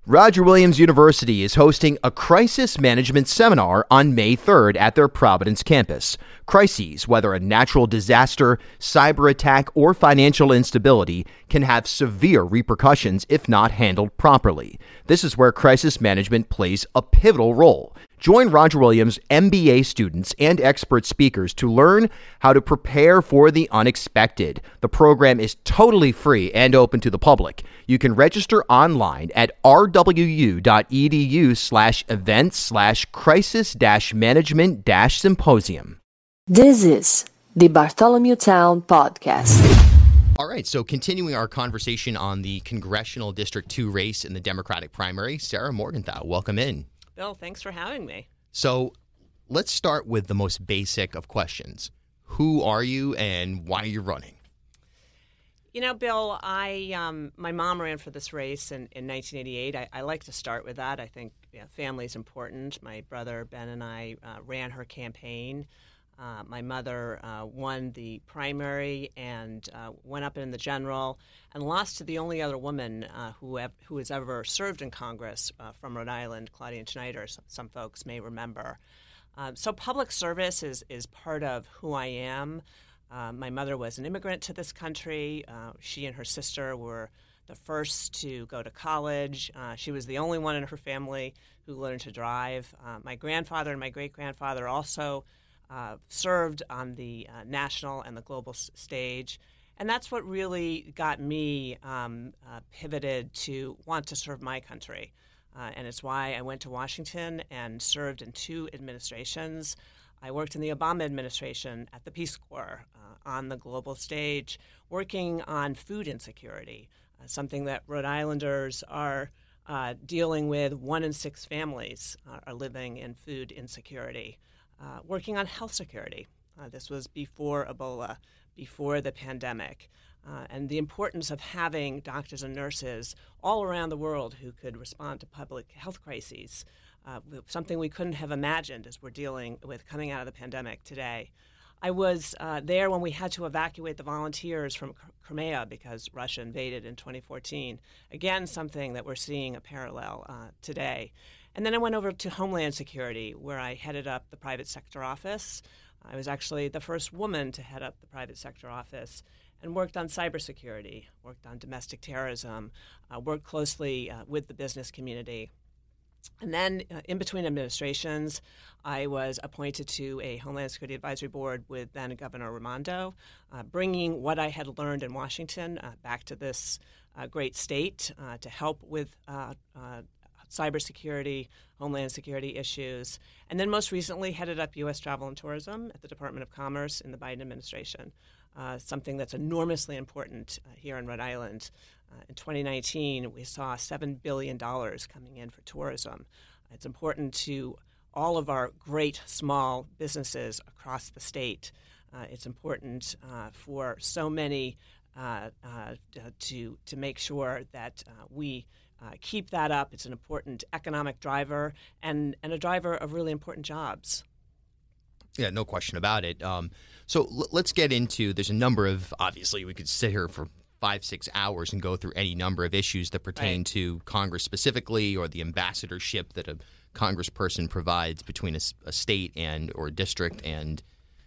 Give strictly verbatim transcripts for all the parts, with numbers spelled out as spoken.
Roger Williams University is hosting a crisis management seminar on May third at their Providence campus. Crises, whether a natural disaster, cyber attack, or financial instability, can have severe repercussions if not handled properly. This is where crisis management plays a pivotal role. Join Roger Williams M B A students and expert speakers to learn how to prepare for the unexpected. The program is totally free and open to the public. You can register online at rwu.edu slash events slash crisis dash management dash symposium. This is the Bartholomew Town Podcast. All right, so continuing our conversation on the Congressional District two race in the Democratic primary, Sarah Morgenthau, welcome in. Bill, thanks for having me. So let's start with the most basic of questions. Who are you and why are you running? You know, Bill, I um, my mom ran for this race in, in nineteen eighty-eight. I, I like to start with that. I think you know, family is important. My brother Ben and I uh, ran her campaign. Uh, my mother uh, won the primary and uh, went up in the general and lost to the only other woman uh, who have, who has ever served in Congress uh, from Rhode Island, Claudia Schneider. Some, some folks may remember. Uh, so public service is, is part of who I am. Uh, my mother was an immigrant to this country. Uh, she and her sister were the first to go to college. Uh, she was the only one in her family who learned to drive. Uh, my grandfather and my great-grandfather also Uh, served on the uh, national and the global s- stage. And that's what really got me um, uh, pivoted to want to serve my country. Uh, and it's why I went to Washington and served in two administrations. I worked in the Obama administration at the Peace Corps uh, on the global stage, working on food insecurity, uh, something that Rhode Islanders are uh, dealing with. One in six families uh, are living in food insecurity. Uh, working on health security. Uh, this was before Ebola, before the pandemic, uh, and the importance of having doctors and nurses all around the world who could respond to public health crises, uh, something we couldn't have imagined as we're dealing with coming out of the pandemic today. I was uh, there when we had to evacuate the volunteers from Crimea because Russia invaded in twenty fourteen. Again, something that we're seeing a parallel uh, today. And then I went over to Homeland Security, where I headed up the private sector office. I was actually the first woman to head up the private sector office and worked on cybersecurity, worked on domestic terrorism, uh, worked closely uh, with the business community. And then uh, in between administrations, I was appointed to a Homeland Security Advisory Board with then Governor Raimondo, uh, bringing what I had learned in Washington uh, back to this uh, great state uh, to help with uh, uh, cybersecurity, homeland security issues, and then most recently headed up U S Travel and Tourism at the Department of Commerce in the Biden administration, uh, something that's enormously important uh, here in Rhode Island. Uh, in twenty nineteen, we saw seven billion dollars coming in for tourism. It's important to all of our great small businesses across the state. Uh, it's important uh, for so many uh, uh, to, to make sure that uh, we Uh, keep that up. It's an important economic driver and, and a driver of really important jobs. Yeah, no question about it. Um, so l- let's get into, there's a number of, obviously we could sit here for five, six hours and go through any number of issues that pertain Right. to Congress specifically or the ambassadorship that a congressperson provides between a, s- a state and or a district and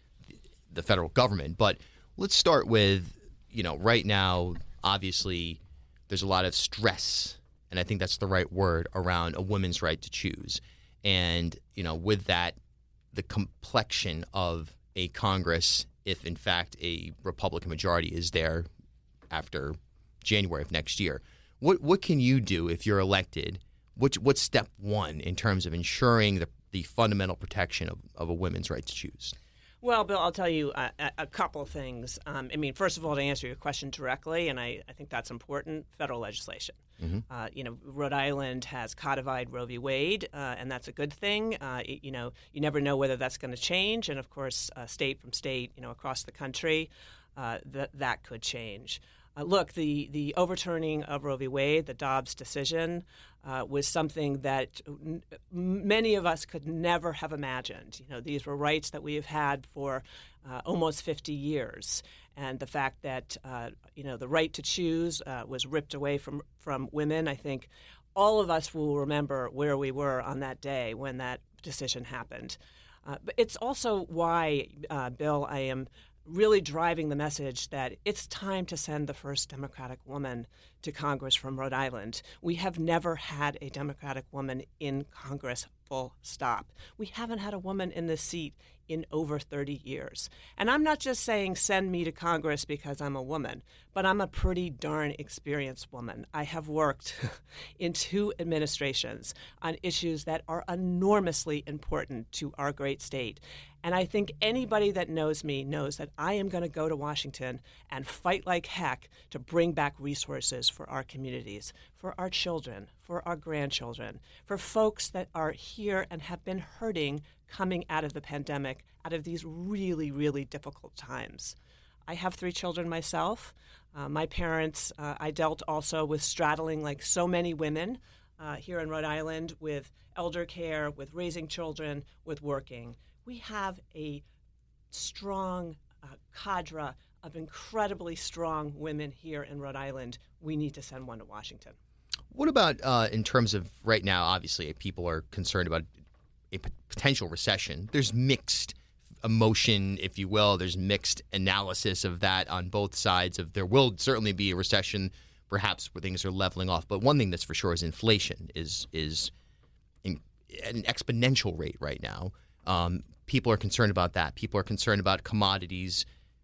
the federal government. But let's start with, you know, right now, obviously there's a lot of stress, and I think that's the right word, around a woman's right to choose. And, you know, with that, the complexion of a Congress, if in fact a Republican majority is there after January of next year, what what can you do if you're elected? What, what's step one in terms of ensuring the, the fundamental protection of, of a woman's right to choose? Well, Bill, I'll tell you a, a couple of things. Um, I mean, first of all, to answer your question directly, and I, I think that's important, federal legislation. Mm-hmm. Uh, you know, Rhode Island has codified Roe v. Wade, uh, and that's a good thing. Uh, it, you know, you never know whether that's going to change, and of course, uh, state from state, you know, across the country, uh, that that could change. Uh, look, the, the overturning of Roe v. Wade, the Dobbs decision, uh, was something that n- many of us could never have imagined. You know, these were rights that we have had for uh, almost fifty years. And the fact that, uh, you know, the right to choose uh, was ripped away from, from women, I think all of us will remember where we were on that day when that decision happened. Uh, but it's also why, uh, Bill, I am really driving the message that it's time to send the first Democratic woman to Congress from Rhode Island. We have never had a Democratic woman in Congress, full stop. We haven't had a woman in this seat in over thirty years. And I'm not just saying send me to Congress because I'm a woman, but I'm a pretty darn experienced woman. I have worked in two administrations on issues that are enormously important to our great state. And I think anybody that knows me knows that I am going to go to Washington and fight like heck to bring back resources for our communities, for our children, for our grandchildren, for folks that are here and have been hurting coming out of the pandemic, out of these really, really difficult times. I have three children myself. Uh, my parents, uh, I dealt also with straddling, like so many women uh, here in Rhode Island, with elder care, with raising children, with working. We have a strong uh, cadre of incredibly strong women here in Rhode Island. We need to send one to Washington. What about uh, in terms of right now, obviously, people are concerned about a p- potential recession. There's mixed emotion, if you will. There's mixed analysis of that on both sides. Of there will certainly be a recession, perhaps where things are leveling off. But one thing that's for sure is inflation is is in, at an exponential rate right now. Um, people are concerned about that. People are concerned about commodities,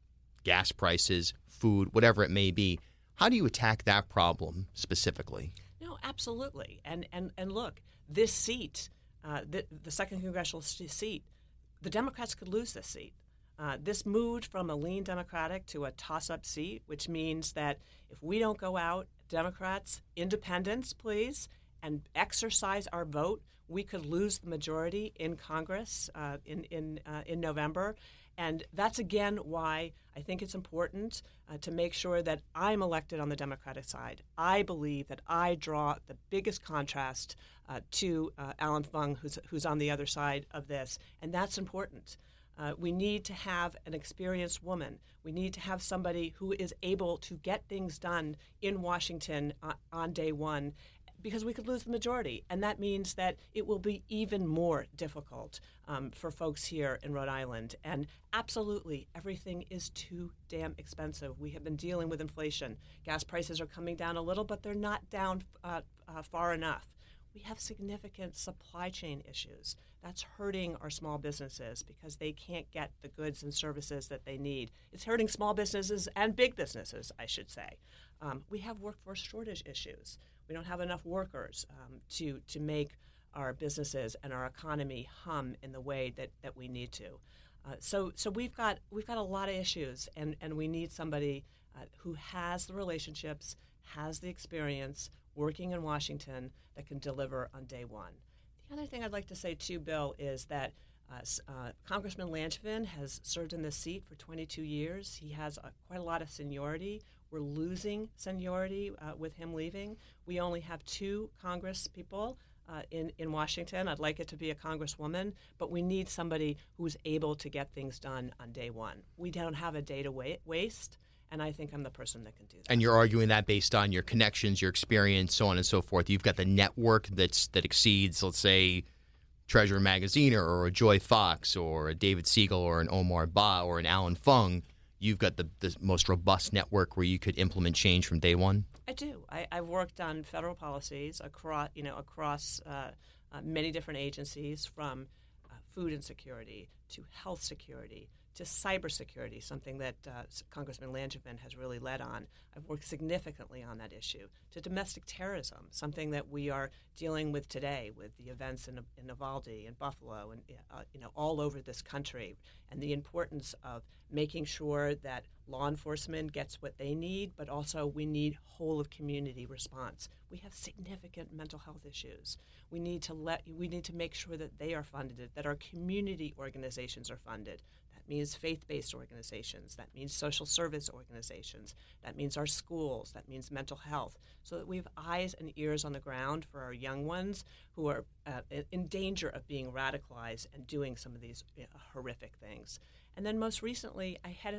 gas prices, food, whatever it may be. How do you attack that problem specifically? No, absolutely. And and and look, this seat. Uh, the, the second congressional seat, the Democrats could lose this seat. Uh, this moved from a lean Democratic to a toss-up seat, which means that if we don't go out, Democrats, independents, please, and exercise our vote, we could lose the majority in Congress uh, in in uh, in November. And that's, again, why I think it's important uh, to make sure that I'm elected on the Democratic side. I believe that I draw the biggest contrast uh, to uh, Alan Fung, who's, who's on the other side of this, and that's important. Uh, we need to have an experienced woman. We need to have somebody who is able to get things done in Washington uh, on day one, because we could lose the majority. And that means that it will be even more difficult um, for folks here in Rhode Island. And absolutely, everything is too damn expensive. We have been dealing with inflation. Gas prices are coming down a little, but they're not down uh, uh, far enough. We have significant supply chain issues. That's hurting our small businesses because they can't get the goods and services that they need. It's hurting small businesses and big businesses, I should say. Um, we have workforce shortage issues. We don't have enough workers um, to to make our businesses and our economy hum in the way that, that we need to. Uh, so so we've got we've got a lot of issues, and, and we need somebody uh, who has the relationships, has the experience working in Washington that can deliver on day one. The other thing I'd like to say too, Bill, is that uh, uh, Congressman Langevin has served in this seat for twenty-two years. He has uh, quite a lot of seniority. We're losing seniority uh, with him leaving. We only have two Congress people uh, in, in Washington. I'd like it to be a Congresswoman, but we need somebody who's able to get things done on day one. We don't have a day to wa- waste, and I think I'm the person that can do that. And you're arguing that based on your connections, your experience, so on and so forth. You've got the network that's that exceeds, let's say, Treasurer Magazine or a Joy Fox or a David Siegel or an Omar Ba or an Alan Fung. You've got the, the most robust network where you could implement change from day one? I do. I, I've worked on federal policies across, you know, across uh, uh, many different agencies, from uh, food insecurity to health security to cybersecurity, something that uh, Congressman Langevin has really led on. I've worked significantly on that issue. To domestic terrorism, something that we are dealing with today with the events in, in Uvalde and Buffalo and uh, you know all over this country, and the importance of making sure that law enforcement gets what they need, but also we need whole of community response. We have significant mental health issues. We need to let we need to make sure that they are funded, that our community organizations are funded. That means faith-based organizations. That means social service organizations. That means our schools. That means mental health, so that we have eyes and ears on the ground for our young ones who are uh, in danger of being radicalized and doing some of these uh, horrific things. And then most recently, I headed up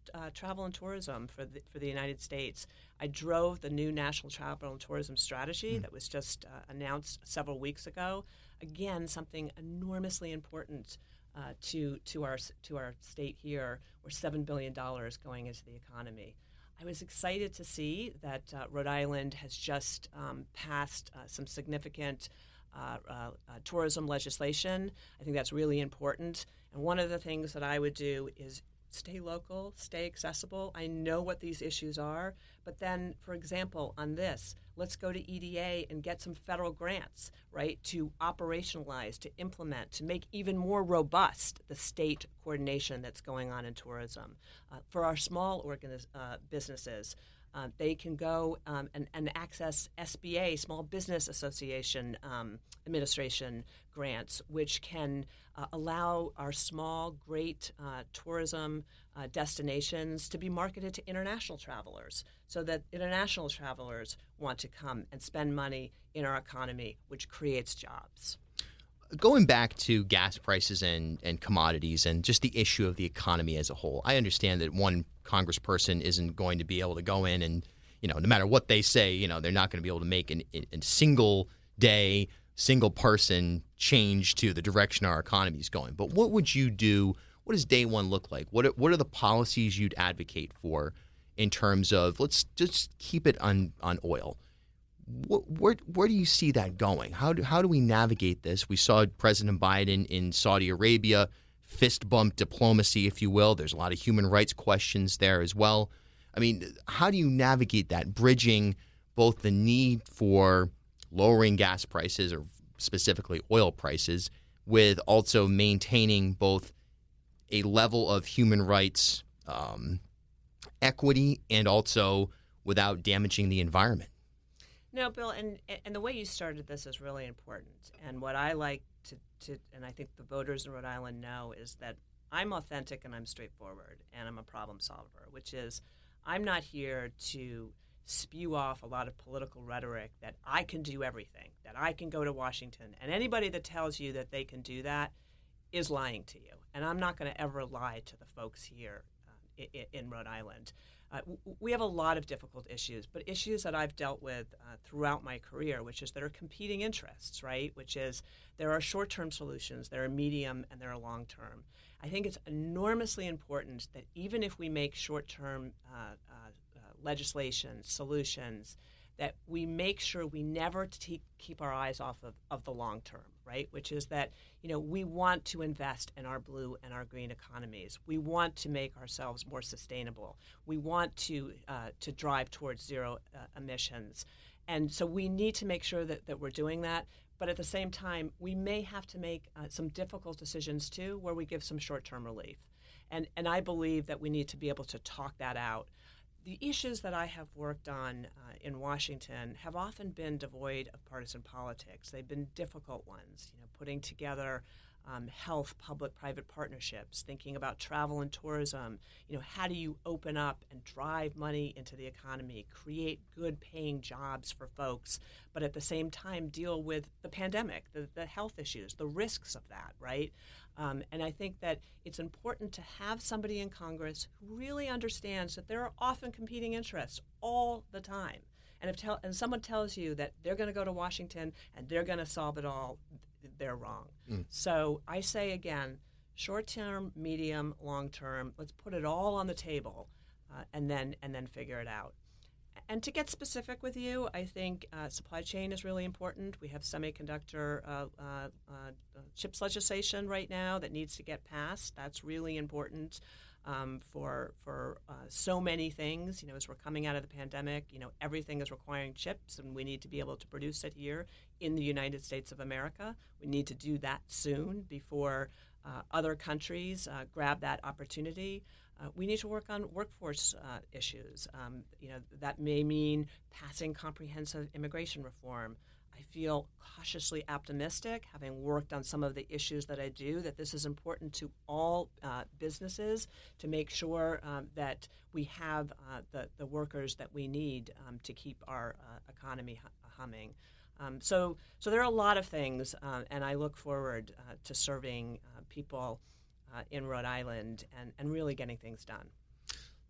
uh, travel and tourism for the, for the United States. I drove the new National Travel and Tourism Strategy mm. that was just uh, announced several weeks ago. Again, something enormously important uh, to to our to our state here, where seven billion dollars going into the economy. I was excited to see that uh, Rhode Island has just um, passed uh, some significant uh, uh, uh, tourism legislation. I think that's really important. And one of the things that I would do is stay local, stay accessible. I know what these issues are. But then, for example, on this, let's go to E D A and get some federal grants, right, to operationalize, to implement, to make even more robust the state coordination that's going on in tourism. Uh, for our small organiz- uh, businesses, uh, they can go um, and, and access S B A, Small Business Association um, Administration grants, which can uh, allow our small, great uh, tourism uh, destinations to be marketed to international travelers, so that international travelers want to come and spend money in our economy, which creates jobs. Going back to gas prices and, and commodities and just the issue of the economy as a whole, I understand that one congressperson isn't going to be able to go in and, you know, no matter what they say, you know, they're not going to be able to make an, a single day, single person change to the direction our economy is going. But what would you do? What does day one look like? What are, what are the policies you'd advocate for in terms of, let's just keep it on, on oil? What, where where do you see that going? How do how do we navigate this? We saw President Biden in Saudi Arabia, fist bump diplomacy, if you will. There's a lot of human rights questions there as well. I mean, how do you navigate that, bridging both the need for lowering gas prices, or specifically oil prices, with also maintaining both a level of human rights um, equity and also without damaging the environment? No, Bill, and and the way you started this is really important. And what I like to, to, and I think the voters in Rhode Island know, is that I'm authentic and I'm straightforward and I'm a problem solver, which is I'm not here to spew off a lot of political rhetoric that I can do everything, that I can go to Washington. And anybody that tells you that they can do that is lying to you. And I'm not going to ever lie to the folks here uh, in, in Rhode Island. Uh, we have a lot of difficult issues, but issues that I've dealt with uh, throughout my career, which is there are competing interests, right? Which is there are short-term solutions, there are medium, and there are long-term. I think it's enormously important that even if we make short-term uh, uh, uh, legislation, solutions, that we make sure we never t- keep our eyes off of, of the long term, right? Which is that, you know, we want to invest in our blue and our green economies. We want to make ourselves more sustainable. We want to uh, to drive towards zero uh, emissions. And so we need to make sure that, that we're doing that. But at the same time, we may have to make uh, some difficult decisions, too, where we give some short-term relief. And, and I believe that we need to be able to talk that out. The issues that I have worked on uh, in Washington have often been devoid of partisan politics. They've been difficult ones, you know, putting together um, health, public-private partnerships, thinking about travel and tourism. You know, how do you open up and drive money into the economy, create good-paying jobs for folks, but at the same time deal with the pandemic, the, the health issues, the risks of that, right? Um, and I think that it's important to have somebody in Congress who really understands that there are often competing interests all the time. And if tell, and someone tells you that they're going to go to Washington and they're going to solve it all, they're wrong. Mm. So I say again, short-term, medium, long-term, let's put it all on the table uh, and then and then figure it out. And to get specific with you, I think uh, supply chain is really important. We have semiconductor uh, uh, uh, chips legislation right now that needs to get passed. That's really important um, for for uh, so many things. You know, as we're coming out of the pandemic, you know, everything is requiring chips, and we need to be able to produce it here in the United States of America. We need to do that soon before uh, other countries uh, grab that opportunity. Uh, we need to work on workforce uh, issues. Um, you know, that may mean passing comprehensive immigration reform. I feel cautiously optimistic, having worked on some of the issues that I do, that this is important to all uh, businesses to make sure um, that we have uh, the, the workers that we need um, to keep our uh, economy hu- humming. Um, so, so there are a lot of things, uh, and I look forward uh, to serving uh, people Uh, in Rhode Island and, and really getting things done.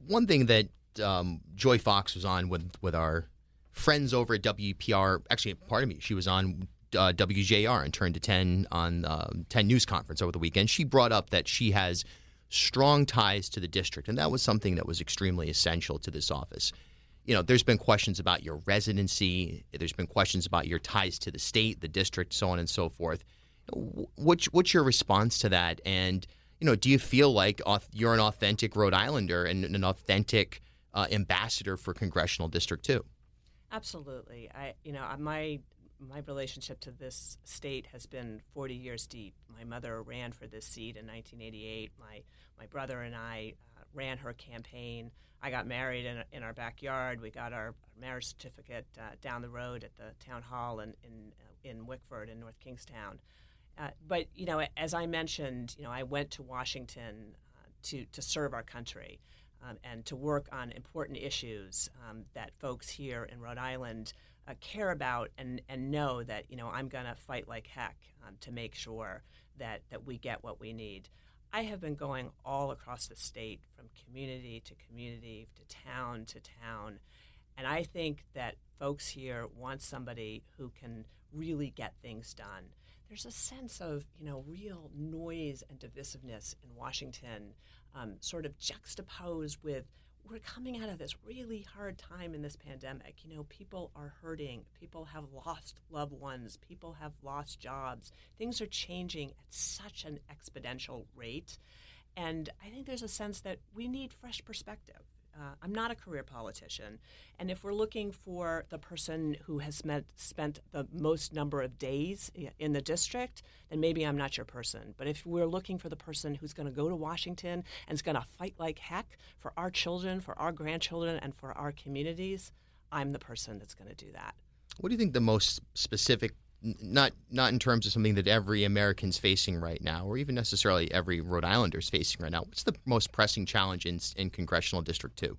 one thing that um, Joy Fox was on with with our friends over at W P R. Actually, pardon me, she was on uh, W J R and Turn to ten on uh, ten News Conference over the weekend. She brought up that she has strong ties to the district, and that was something that was extremely essential to this office. You know, there's been questions about your residency. There's been questions about your ties to the state, the district, so on and so forth. What's, what's your response to that? And, you know, do you feel like you're an authentic Rhode Islander and an authentic uh, ambassador for Congressional District two? Absolutely. I, you know, my my relationship to this state has been forty years deep. My mother ran for this seat in nineteen eighty-eight. My my brother and I uh, ran her campaign. I got married in, in our backyard. We got our marriage certificate uh, down the road at the town hall in in, uh, in Wickford in North Kingstown. Uh, but you know, as I mentioned, you know, I went to Washington uh, to to serve our country um, and to work on important issues um, that folks here in Rhode Island uh, care about and and know that, you know, I'm going to fight like heck um, to make sure that that we get what we need. I have been going all across the state, from community to community, to town to town, and I think that folks here want somebody who can really get things done. There's a sense of, you know, real noise and divisiveness in Washington, um, sort of juxtaposed with we're coming out of this really hard time in this pandemic. You know, people are hurting. People have lost loved ones. People have lost jobs. Things are changing at such an exponential rate. And I think there's a sense that we need fresh perspective. Uh, I'm not a career politician. And if we're looking for the person who has spent, spent the most number of days in the district, then maybe I'm not your person. But if we're looking for the person who's going to go to Washington and is going to fight like heck for our children, for our grandchildren, and for our communities, I'm the person that's going to do that. What do you think the most specific, not not in terms of something that every American's facing right now, or even necessarily every Rhode Islander's facing right now, what's the most pressing challenge in, in Congressional District two?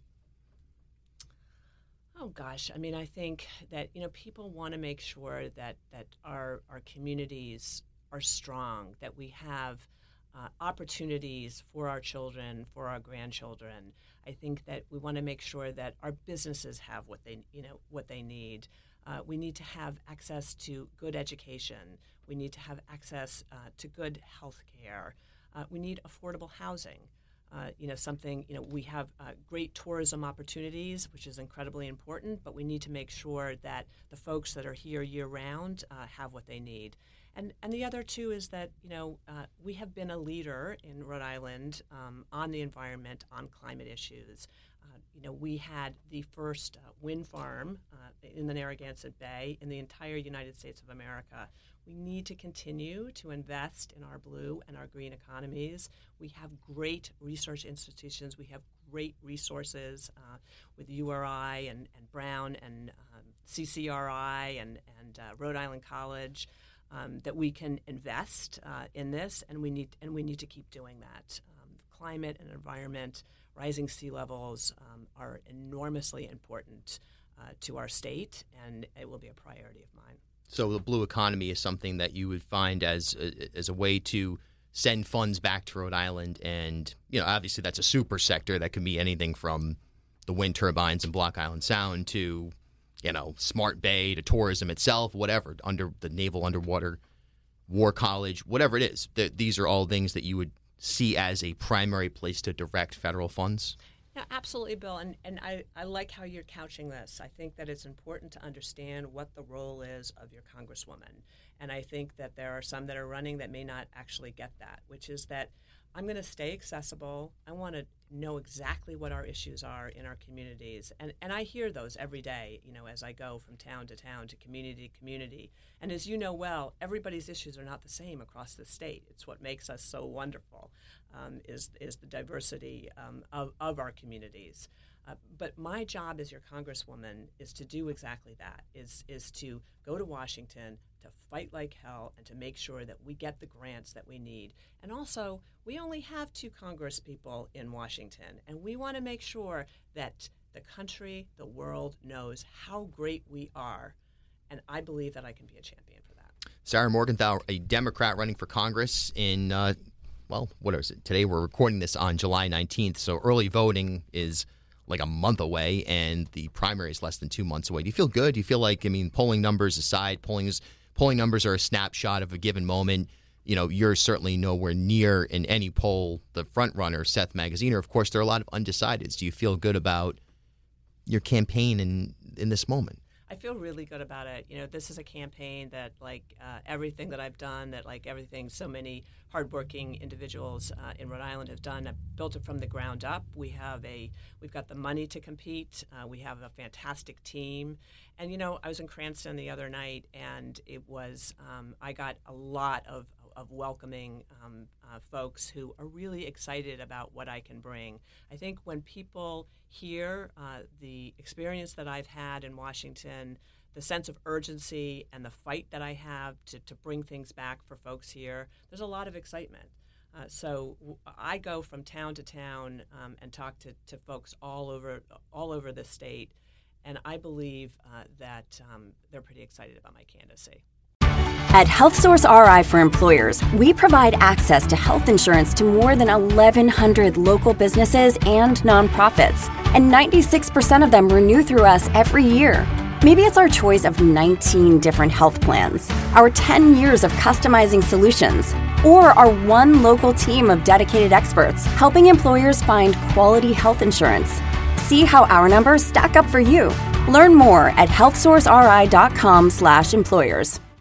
Oh, gosh. I mean, I think that, you know, people want to make sure that, that our, our communities are strong, that we have uh, opportunities for our children, for our grandchildren. I think that we want to make sure that our businesses have what they, you know, what they need. Uh, we need to have access to good education. We need to have access uh, to good health care. Uh, we need affordable housing. Uh, you know, something, you know, we have uh, great tourism opportunities, which is incredibly important, but we need to make sure that the folks that are here year-round uh, have what they need. And and the other, too, is that, you know, uh, we have been a leader in Rhode Island um, on the environment, on climate issues. Uh, you know, we had the first uh, wind farm uh, in the Narragansett Bay in the entire United States of America. We need to continue to invest in our blue and our green economies. We have great research institutions. We have great resources uh, with U R I and, and Brown and um, C C R I and, and uh, Rhode Island College um, that we can invest uh, in this, and we need and we need to keep doing that. Um, climate and environment, rising sea levels um, are enormously important uh, to our state, and it will be a priority of mine. So the blue economy is something that you would find as a, as a way to send funds back to Rhode Island. And, you know, obviously that's a super sector that can be anything from the wind turbines in Block Island Sound to, you know, Smart Bay to tourism itself, whatever, under the Naval Underwater War College, whatever it is. Th- these are all things that you would see as a primary place to direct federal funds? Yeah, absolutely, Bill. And, and I, I like how you're couching this. I think that it's important to understand what the role is of your congresswoman. And I think that there are some that are running that may not actually get that, which is that I'm going to stay accessible. I want to know exactly what our issues are in our communities. And, and I hear those every day, you know, as I go from town to town, to community to community. And as you know well, everybody's issues are not the same across the state. It's what makes us so wonderful, um, is, is the diversity um, of, of our communities. Uh, but my job as your congresswoman is to do exactly that, is, is to go to Washington, to fight like hell, and to make sure that we get the grants that we need. And also, we only have two Congress people in Washington, and we want to make sure that the country, the world knows how great we are. And I believe that I can be a champion for that. Sarah Morgenthau, a Democrat running for Congress in, uh, well, what is it? Today we're recording this on July nineteenth, so early voting is like a month away, and the primary is less than two months away. Do you feel good? Do you feel like, I mean, polling numbers aside, polling is, polling numbers are a snapshot of a given moment. You know, you're certainly nowhere near in any poll the front runner, Seth Magaziner. Of course, there are a lot of undecideds. Do you feel good about your campaign in in this moment? I feel really good about it. You know, this is a campaign that, like uh, everything that I've done, that like everything so many hardworking individuals uh, in Rhode Island have done, I've built it from the ground up. We have a, we've got the money to compete. Uh, we have a fantastic team. And, you know, I was in Cranston the other night, and it was, um, I got a lot of of welcoming um, uh, folks who are really excited about what I can bring. I think when people hear uh, the experience that I've had in Washington, the sense of urgency and the fight that I have to, to bring things back for folks here, there's a lot of excitement. Uh, so w- I go from town to town um, and talk to, to folks all over all over the state, and I believe uh, that um, they're pretty excited about my candidacy. At HealthSource R I for Employers, we provide access to health insurance to more than eleven hundred local businesses and nonprofits, and ninety-six percent of them renew through us every year. Maybe it's our choice of nineteen different health plans, our ten years of customizing solutions, or our one local team of dedicated experts helping employers find quality health insurance. See how our numbers stack up for you. Learn more at health source r i dot com slash employers.